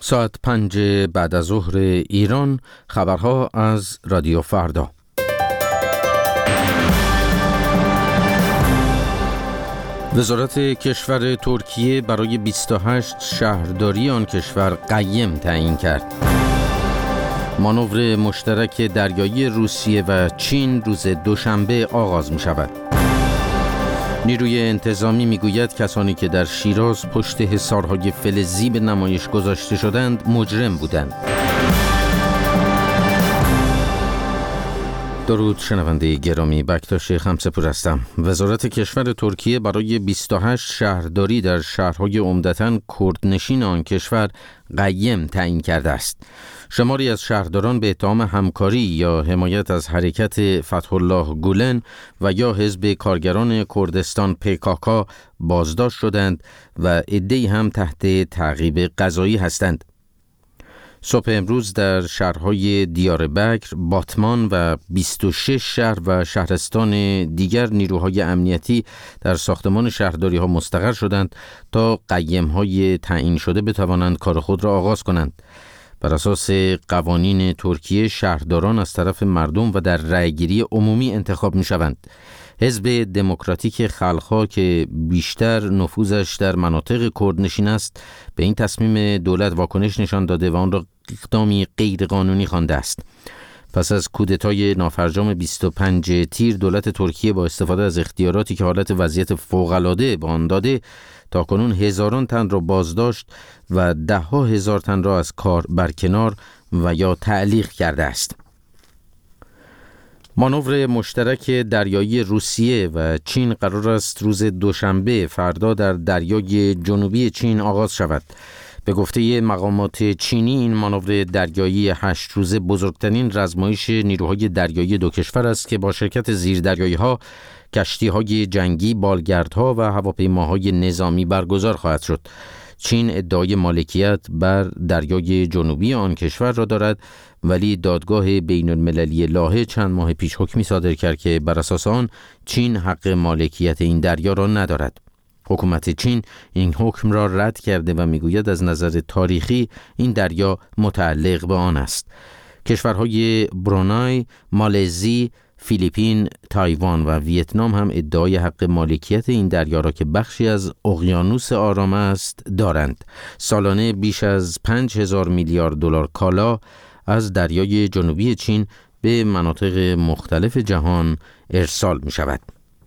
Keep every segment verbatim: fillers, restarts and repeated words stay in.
ساعت پنج بعد از ظهر ایران، خبرها از رادیو فردا. وزارت کشور ترکیه برای بیست و هشت شهرداری آن کشور قیم تعیین کرد. مانور مشترک دریایی روسیه و چین روز دوشنبه آغاز می شود. نیروی انتظامی میگوید کسانی که در شیراز پشت حصارهای فلزی به نمایش گذاشته شدند مجرم بودند. درود شنونده گرامی، بکتاش خمسه‌پور هستم. وزارت کشور ترکیه برای بیست و هشت شهرداری در شهرهای عمدتاً کردنشین آن کشور قیم تعیین کرده است. شماری از شهرداران به اتهام همکاری یا حمایت از حرکت فتح الله گولن و یا حزب کارگران کردستان پیکاکا بازداشت شدند و عده‌ای هم تحت تعقیب قضایی هستند. صبح امروز در شهرهای دیاربکر، باتمان و بیست و شش شهر و شهرستان دیگر نیروهای امنیتی در ساختمان شهرداری ها مستقر شدند تا قیم های تعیین شده بتوانند کار خود را آغاز کنند. بر اساس قوانین ترکیه شهرداران از طرف مردم و در رأیگیری عمومی انتخاب می شوند. حزب دموکراتیک خلق‌ها که بیشتر نفوذش در مناطق کردنشین است به این تصمیم دولت واکنش نشان داده و آن را اقدامی غیرقانونی خوانده است. پس از کودتای نافرجام بیست و پنج تیر، دولت ترکیه با استفاده از اختیاراتی که حالت وضعیت فوق‌العاده به آن داده تاکنون هزاران تن را بازداشت و ده ها هزار تن را از کار برکنار و یا تعلیق کرده است. مانور مشترک دریایی روسیه و چین قرار است روز دوشنبه فردا در دریای جنوبی چین آغاز شود. به گفته مقامات چینی این مانور دریایی هشت روزه بزرگترین رزمایش نیروهای دریایی دو کشور است که با شرکت زیردریایی‌ها، کشتی‌های جنگی، بالگردها و هواپیماهای نظامی برگزار خواهد شد. چین ادعای مالکیت بر دریای جنوبی آن کشور را دارد، ولی دادگاه بین المللی لاهه چند ماه پیش حکمی صادر کرد که بر اساس آن چین حق مالکیت این دریا را ندارد. حکومت چین این حکم را رد کرده و میگوید از نظر تاریخی این دریا متعلق به آن است. کشورهای برونای، مالزی، فیلیپین، تایوان و ویتنام هم ادعای حق مالکیت این دریا را که بخشی از اقیانوس آرام است دارند. سالانه بیش از پنج هزار میلیارد دلار کالا از دریای جنوبی چین به مناطق مختلف جهان ارسال می شود.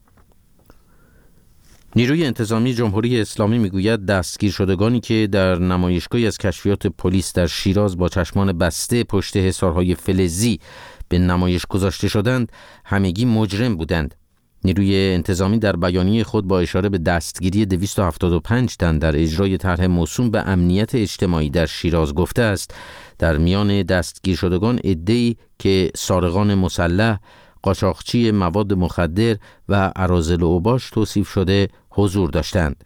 نیروی انتظامی جمهوری اسلامی میگوید دستگیر شدگانی که در نمایشگاهی از کشفیات پلیس در شیراز با چشمان بسته پشت حصارهای فلزی به نمایش گذاشته شدند همگی مجرم بودند. نیروی انتظامی در بیانیه خود با اشاره به دستگیری دویست و هفتاد و پنج تن در اجرای طرح موسوم به امنیت اجتماعی در شیراز گفته است در میان دستگیر شدگان عده‌ای که سارقان مسلح، قاچاقچی مواد مخدر و اراذل و اوباش توصیف شده حضور داشتند.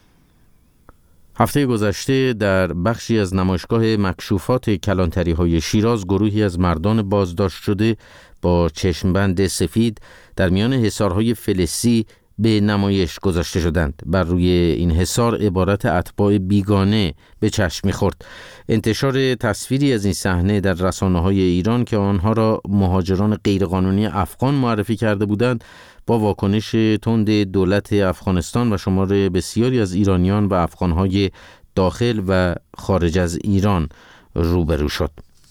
هفته گذشته در بخشی از نمایشگاه مکشوفات کلانتری های شیراز گروهی از مردان بازداشت شده با چشمبند سفید در میان حصارهای فلزی به نمایش گذاشته شدند. بر روی این حصار عبارت اتباع بیگانه به چشم می‌خورد. انتشار تصویری از این صحنه در رسانه‌های ایران که آنها را مهاجران غیرقانونی افغان معرفی کرده بودند با واکنش تند دولت افغانستان و شمار بسیاری از ایرانیان و افغان‌های داخل و خارج از ایران روبرو شد.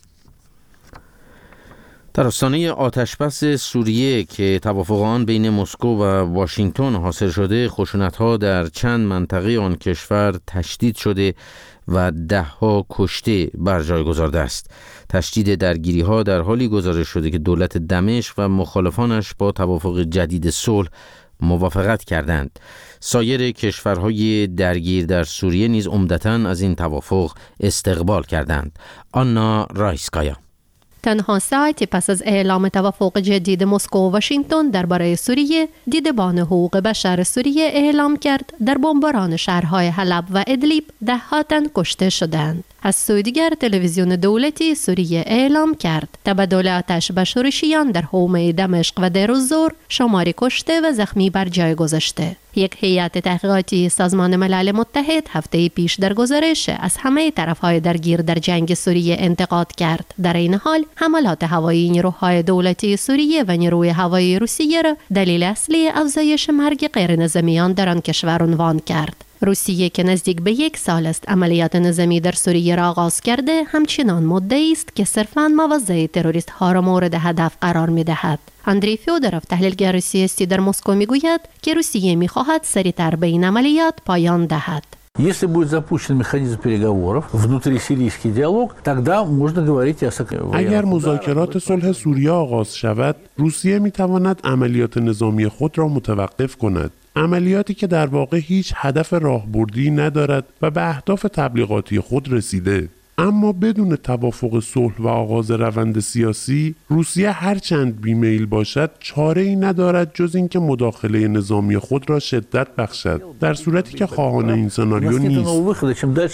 در آستانه آتشبس سوریه که توافق آن بین مسکو و واشنگتن حاصل شده، خشونت‌ها در چند منطقه آن کشور تشدید شده و ده‌ها کشته بر جای گذارده است. تشدید درگیری‌ها در حالی گزارش شده که دولت دمشق و مخالفانش با توافق جدید صلح موافقت کردند. سایر کشورهای درگیر در سوریه نیز عمدتاً از این توافق استقبال کردند. آنا رایسکایا. تنها ساعتی پس از اعلام توافق جدید مسکو و واشنگتن درباره سوریه، دیدبان حقوق بشر سوریه اعلام کرد در بمباران شهرهای حلب و ادلیب ده ها تن کشته شدند. از سوی دیگر تلویزیون دولتی سوریه اعلام کرد تبادل آتش به شورشیان در حومه دمشق و دیر الزور شماری کشته و زخمی بر جای گذاشته. یک هیئت تحقیقاتی سازمان ملل متحد هفته پیش در گزارش از همه طرف‌های درگیر در جنگ سوریه انتقاد کرد. در این حال حملات هوایی نیروهای دولتی سوریه و نیروی هوایی روسیه را دلیل اصلی افزایش مرگ غیرنظامیان در آن کشور عنوان کرد. روسیه که نزدیک به یک سال است عملیات نظامی در سوریه را آغاز کرده، همچنان مدعی است که صرفاً مواضع تروریست ها را مورد هدف قرار می دهد. اندری فیودروف، تحلیلگر سیاسی در مسکو، می گوید که روسیه می خواهد سریعتر به این عملیات پایان دهد. Если будет запущен механизм переговоров, внутрисирийский диалог, тогда можно говорить о сокращении. اگر مذاکرات صلح سوریه آغاز شود، روسیه می تواند عملیات نظامی خود را متوقف کند. عملیاتی که در واقع هیچ هدف راهبردی ندارد و به اهداف تبلیغاتی خود رسیده. اما بدون توافق صلح و آغاز روند سیاسی، روسیه هرچند بیمیل باشد چاره‌ای ندارد جز اینکه مداخله نظامی خود را شدت بخشد، در صورتی که خواهان این سناریو نیست.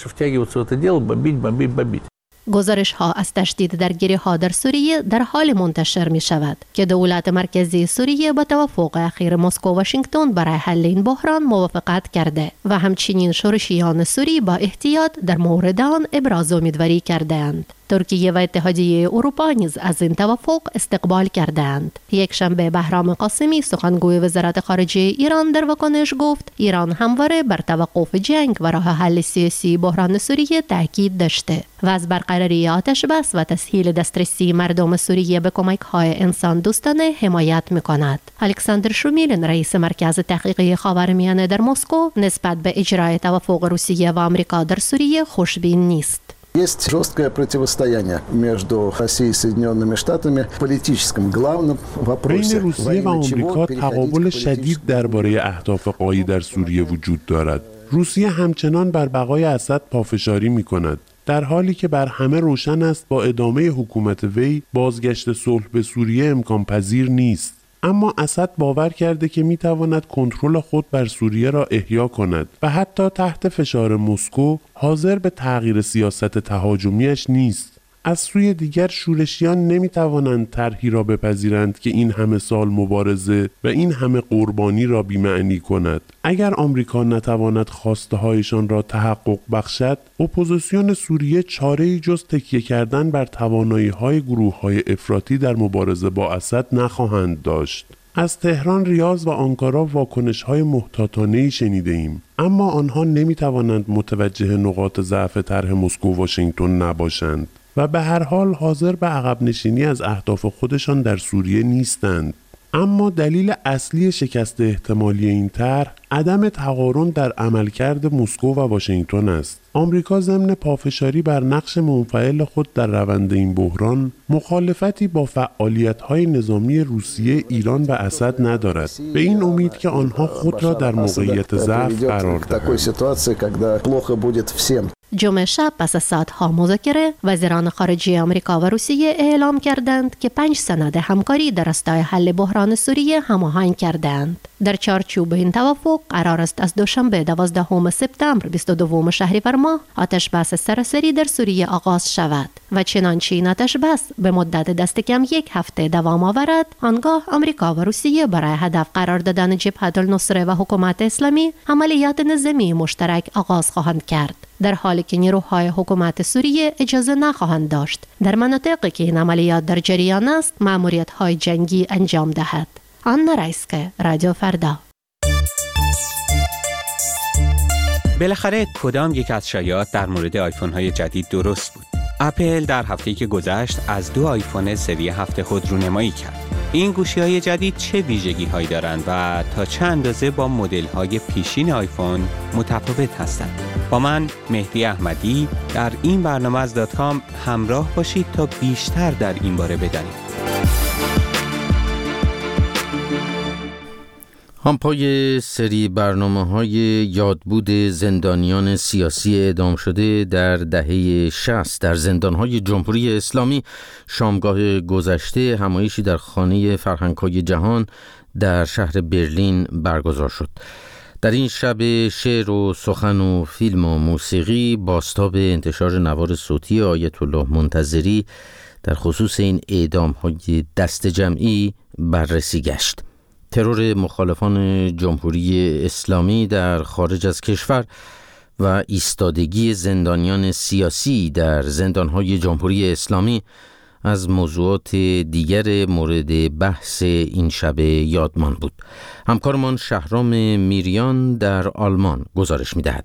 گزارش ها از تشدید درگیری ها در سوریه در حال منتشر می شود که دولت مرکزی سوریه با توافق اخیر مسکو و واشنگتن برای حل این بحران موافقت کرده و همچنین شورشیان سوری با احتیاط در مورد آن ابراز امیدواری کردند. ترکیه و اتحادیه اروپا نیز از این توافق استقبال کردند. یک شنبه بهرام قاسمی، سخنگوی وزارت خارجه ایران، در واکنش گفت ایران همواره بر توقف جنگ و راه حل سیاسی بحران سوریه تاکید داشته و از برقراری آتش بس و تسهیل دسترسی مردم سوریه به کمک‌های انسان دوستانه حمایت می‌کند. الکساندر شومیلن، رئیس مرکز تحقیقی خاورمیانه در مسکو، نسبت به اجرای توافق روسیه و آمریکا در سوریه خوشبین نیست. Есть жесткое противостояние между Россией и Соединенными Штатами в политическом главном вопросе. بین روسیه و آمریکا تقابل شدید درباره اهداف غایی در سوریه وجود دارد. روسیه همچنان بر بقای اسد پافشاری می‌کند، در حالی که بر همه روشن است با ادامه حکومت وی بازگشت صلح به سوریه امکان پذیر نیست. اما اسد باور کرده که میتواند کنترل خود بر سوریه را احیا کند و حتی تحت فشار مسکو حاضر به تغییر سیاست تهاجمیش نیست. از سوی دیگر شورشیان نمیتوانند طرحی را بپذیرند که این همه سال مبارزه و این همه قربانی را بی‌معنی کند. اگر آمریکا نتواند خواسته هایشان را تحقق بخشد، اپوزیسیون سوریه چاره‌ای جز تکیه کردن بر توانایی‌های گروه‌های افراطی در مبارزه با اسد نخواهند داشت. از تهران، ریاض و آنکارا واکنش‌های محتاطانه‌ای شنیده‌ایم، اما آنها نمی‌توانند متوجه نقاط ضعف طرح مسکو و واشنگتن نباشند و به هر حال حاضر به عقب نشینی از اهداف خودشان در سوریه نیستند. اما دلیل اصلی شکست احتمالی این طرح عدم تقارن در عملکرد مسکو و واشنگتن است. آمریکا ضمن پافشاری بر نقش منفعل خود در روند این بحران مخالفتی با فعالیت‌های نظامی روسیه، ایران و اسد ندارد، به این امید که آنها خود را در موقعیت ضعف قرار دهند. جمعه شب پس از ساعت‌ها مذاکره، وزیران خارجه آمریکا و روسیه اعلام کردند که پنج سند همکاری در راستای حل بحران سوریه هماهنگ کردند. در چارچوب این توافق قرار است از دوشنبه دوازدهم سپتامبر بیست و دوم شهریور ماه آتش بس سراسری در سوریه آغاز شود و چنانچه این آتش بس به مدت دست کم یک هفته دوام آورد، آنگاه آمریکا و روسیه برای هدف قرار دادن جبهه النصره و حکومت اسلامی عملیات نظامی مشترک آغاز خواهند کرد، در حالی که نیروهای حکومت سوریه اجازه نخواهند داشت در مناطقی که این عملیات در جریان است مأموریت‌های جنگی انجام دهد. آنا رایسکه، رادیو فردا. بالاخره کدام یک از شایعات در مورد آیفون های جدید درست بود؟ اپل در هفته‌ای که گذشت از دو آیفون سری هفت خود رونمایی کرد. این گوشی های جدید چه ویژگی هایی دارند و تا چه اندازه با مدل های پیشین آیفون متفاوت هستند؟ با من مهدی احمدی در این برنامه از دات کام همراه باشید تا بیشتر در این باره بدانید. همپای سری برنامه‌های یادبود زندانیان سیاسی اعدام شده در دهه شصت در زندان‌های جمهوری اسلامی، شامگاه گذشته همایشی در خانه فرهنگ‌های جهان در شهر برلین برگزار شد. در این شب شعر و سخن و فیلم و موسیقی بازتاب انتشار نوار صوتی آیت الله منتظری در خصوص این اعدام‌های دست جمعی بررسی گشت. ترور مخالفان جمهوری اسلامی در خارج از کشور و ایستادگی زندانیان سیاسی در زندانهای جمهوری اسلامی از موضوعات دیگر مورد بحث این شب یادمان بود. همکارمان شهرام میریان در آلمان گزارش می‌دهد.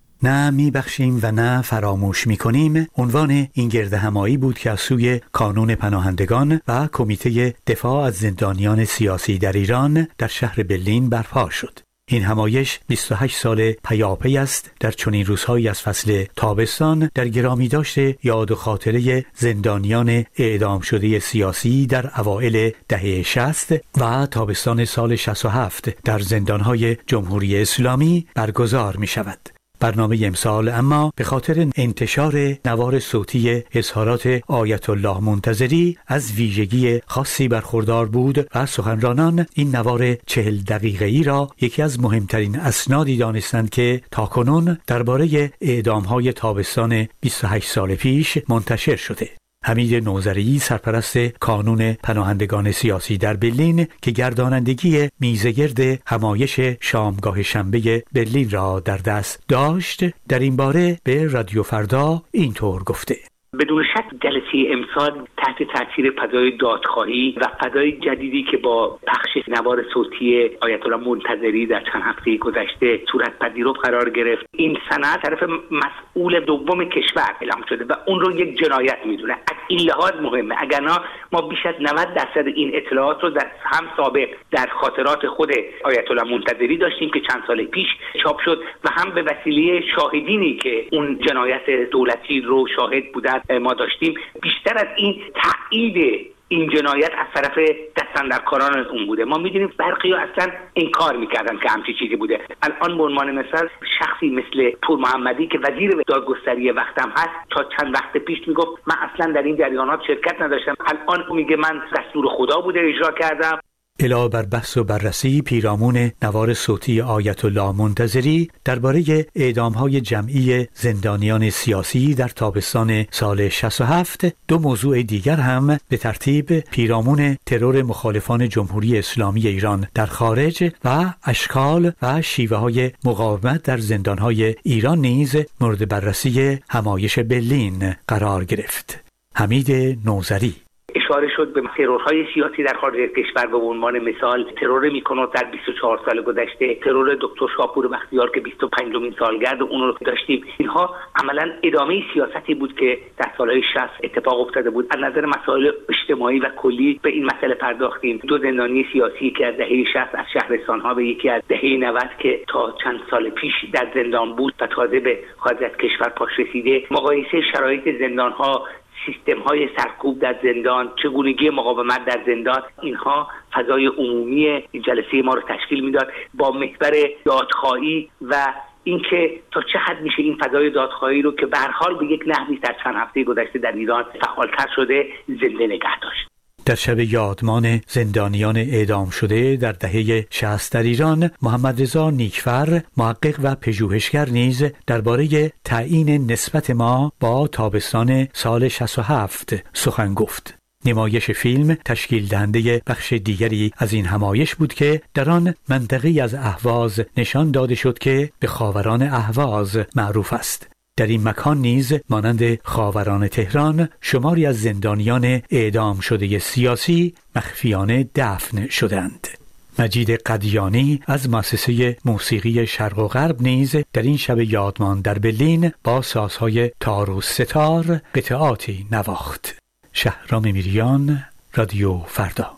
نه میبخشیم و نه فراموش میکنیم عنوان این گردهمایی بود که از سوی کانون پناهندگان و کمیته دفاع از زندانیان سیاسی در ایران در شهر برلین برپا شد. این همایش بیست و هشت سال پیاپی است در چنین روزهایی از فصل تابستان در گرامی داشته یاد و خاطره زندانیان اعدام شده سیاسی در اوائل دهه شصت و تابستان سال شصت و هفت در زندانهای جمهوری اسلامی برگزار می شود. برنامه امسال اما به خاطر انتشار نوار صوتی اظهارات آیت الله منتظری از ویژگی خاصی برخوردار بود و سخنرانان این نوار چهل دقیقه‌ای را یکی از مهمترین اسنادی دانستند که تاکنون درباره اعدام‌های تابستان بیست و هشت سال پیش منتشر شده. حمید نوذری سرپرست کانون پناهندگان سیاسی در برلین که گردانندگی میزگرد همایش شامگاه شنبه برلین را در دست داشت در این باره به رادیو فردا اینطور گفته: بدون شک جلسه امسال تحت تاثیر فضای دادخواهی و فضای جدیدی که با پخش نوار صوتی آیت الله منتظری در چند هفته گذشته صورت پذیرفت قرار گرفت، این سند طرف مسئول دوم کشور اعلام شده و اون رو یک جنایت میدونه. از این لحاظ مهمه، اگر نه ما بیش از نود درصد این اطلاعات رو در هم سابق در خاطرات خود آیت الله منتظری داشتیم که چند سال پیش چاپ شد و هم به وسیله شاهدینی که اون جنایت دولتی رو شاهد بودن ما داشتیم. بیشتر از این تایید این جنایت از طرف دستاندرکاران اون بوده. ما میدونیم برخی ها اصلا انکار میکردن که همچی چیزی بوده. الان به عنوان مثال شخصی مثل پور محمدی که وزیر دادگستری وقتم هست تا چند وقت پیش میگفت من اصلا در این جریانات شرکت نداشتم، الان میگه من دستور خدا بوده اجرا کردم. علاوه بر بحث و بررسی پیرامون نوار صوتی آیت الله منتظری درباره اعدام‌های جمعی زندانیان سیاسی در تابستان سال شصت و هفت، دو موضوع دیگر هم به ترتیب پیرامون ترور مخالفان جمهوری اسلامی ایران در خارج و اشکال و شیوه‌های مقاومت در زندان‌های ایران نیز مورد بررسی همایش برلین قرار گرفت. حمید نوذری اشاره شد به ترورهای سیاسی در خارج از کشور. به عنوان مثال ترور میکنوت در بیست و چهار سال گذشته، ترور دکتر شاپور بختیار که بیست و پنجمین سالگرد اون رو داشتیم. اینها عملا ادامه سیاستی بود که در سالهای شصت اتفاق افتاده بود. از نظر مسائل اجتماعی و کلی به این مسئله پرداختیم. دو زندانی سیاسی که از دهه شصت از شهرستان‌ها به یکی از دهه نود که تا چند سال پیش در زندان بود و تازه به خارج از کشور پاش رسیده، مقایسه شرایط زندان‌ها، سیستم های سرکوب در زندان، چگونگی مقاومت در زندان، اینها فضای عمومی جلسه ما رو تشکیل میداد با محور دادخواهی و اینکه تا چه حد میشه این فضای دادخواهی رو که به هر حال به یک نحوی در چند هفته گذشته در ایران فعالتر شده زنده نگه داشت. در شب یادمان زندانیان اعدام شده در دهه شصت در ایران، محمد رضا نیکفر، محقق و پژوهشگر نیز درباره تعیین نسبت ما با تابستان سال شصت و هفت سخن گفت. نمایش فیلم تشکیل دهنده بخش دیگری از این همایش بود که در آن منطقه‌ای از اهواز نشان داده شد که به خاوران اهواز معروف است. در این مکان نیز مانند خاوران تهران شماری از زندانیان اعدام شده سیاسی مخفیانه دفن شدند. مجید قدیانی از مؤسسه موسیقی شرق و غرب نیز در این شب یادمان در برلین با سازهای تار و ستار قطعاتی نواخت. شهرام میریان، رادیو فردا.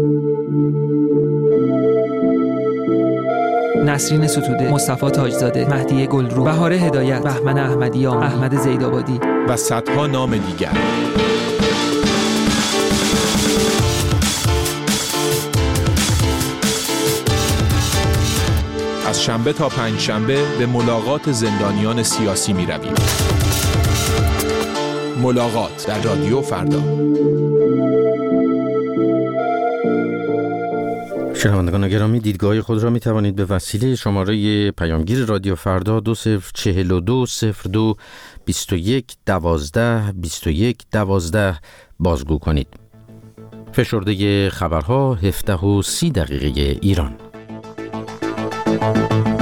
نسرین ستوده، مصطفی تاجزاده، مهدی گلرو، بهار هدایت، بهمن احمدیان، احمد زیدآبادی و صدها نام دیگر. از شنبه تا پنج شنبه به ملاقات زندانیان سیاسی می رویم. ملاقات در رادیو فردا. شنوندگان گرامی، دیدگاه خود را می توانید به وسیله شماره پیامگیر رادیو فردا دو صفر چهل و دو صفر دو بیست و یک دوازده بیست و یک دوازده بازگو کنید. فشرده خبرها هفده و سی دقیقه ایران.